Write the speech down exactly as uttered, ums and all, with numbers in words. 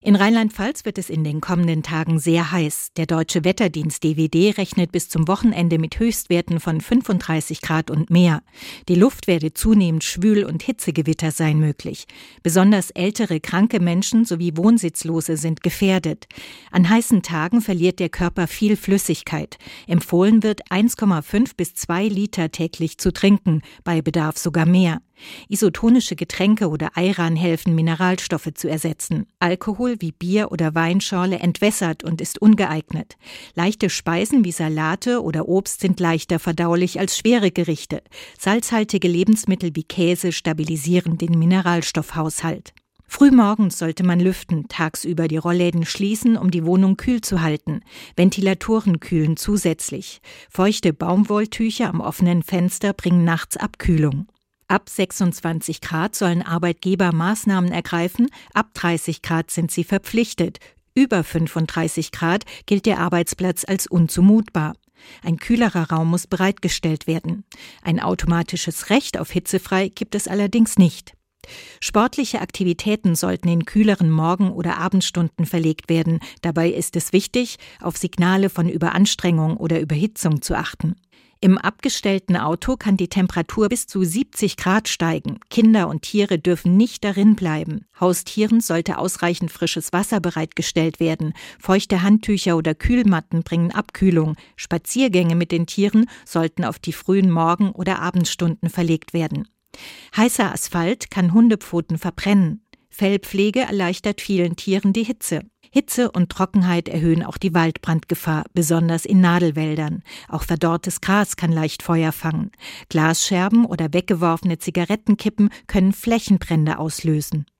In Rheinland-Pfalz wird es in den kommenden Tagen sehr heiß. Der Deutsche Wetterdienst D W D rechnet bis zum Wochenende mit Höchstwerten von fünfunddreißig Grad und mehr. Die Luft werde zunehmend schwül und Hitzegewitter sein möglich. Besonders ältere, kranke Menschen sowie Wohnsitzlose sind gefährdet. An heißen Tagen verliert der Körper viel Flüssigkeit. Empfohlen wird, eins Komma fünf bis zwei Liter täglich zu trinken, bei Bedarf sogar mehr. Isotonische Getränke oder Ayran helfen, Mineralstoffe zu ersetzen. Alkohol wie Bier oder Weinschorle entwässert und ist ungeeignet. Leichte Speisen wie Salate oder Obst sind leichter verdaulich als schwere Gerichte. Salzhaltige Lebensmittel wie Käse stabilisieren den Mineralstoffhaushalt. Frühmorgens sollte man lüften, tagsüber die Rollläden schließen, um die Wohnung kühl zu halten. Ventilatoren kühlen zusätzlich. Feuchte Baumwolltücher am offenen Fenster bringen nachts Abkühlung. Ab sechsundzwanzig Grad sollen Arbeitgeber Maßnahmen ergreifen, ab dreißig Grad sind sie verpflichtet. Über fünfunddreißig Grad gilt der Arbeitsplatz als unzumutbar. Ein kühlerer Raum muss bereitgestellt werden. Ein automatisches Recht auf hitzefrei gibt es allerdings nicht. Sportliche Aktivitäten sollten in kühleren Morgen- oder Abendstunden verlegt werden. Dabei ist es wichtig, auf Signale von Überanstrengung oder Überhitzung zu achten. Im abgestellten Auto kann die Temperatur bis zu siebzig Grad steigen. Kinder und Tiere dürfen nicht darin bleiben. Haustieren sollte ausreichend frisches Wasser bereitgestellt werden. Feuchte Handtücher oder Kühlmatten bringen Abkühlung. Spaziergänge mit den Tieren sollten auf die frühen Morgen- oder Abendstunden verlegt werden. Heißer Asphalt kann Hundepfoten verbrennen. Fellpflege erleichtert vielen Tieren die Hitze. Hitze und Trockenheit erhöhen auch die Waldbrandgefahr, besonders in Nadelwäldern. Auch verdorrtes Gras kann leicht Feuer fangen. Glasscherben oder weggeworfene Zigarettenkippen können Flächenbrände auslösen.